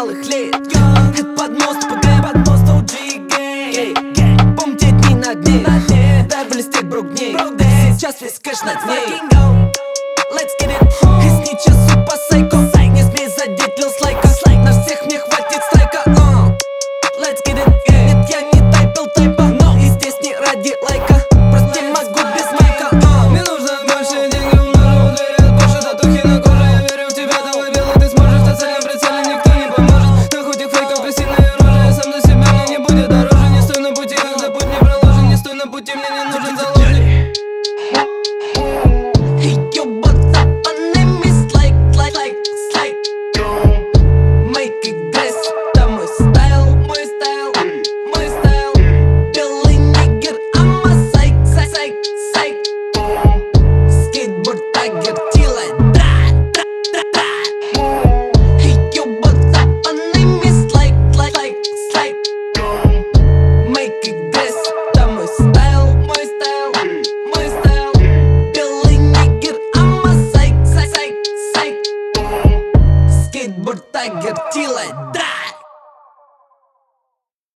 малых лет. Это подмост ПГ, подмост OG gang. Помните дни на дне, дай блестеть брук дней. Сейчас весь кэш на дне. Let's get it. Из ничего супа сайко. Не смей задеть лил слайка. На всех мне хватит страйка. Let's get it. Нет, я не тайпил тайпа, но и здесь не ради лайка. Просто не могу без майка. Мне нужно больше денег, умножу уверен, больше татухи на коже. Я верю в тебя, твой белый, ты сможешь. В цельном прицеле никто не поможет. На хоть их фейков крысиное оружие. Сам за себя мне не будет дороже. Не стой на пути, когда путь не проложен. Не стой на пути, мне не нужен заложник. Тайгер Тилай.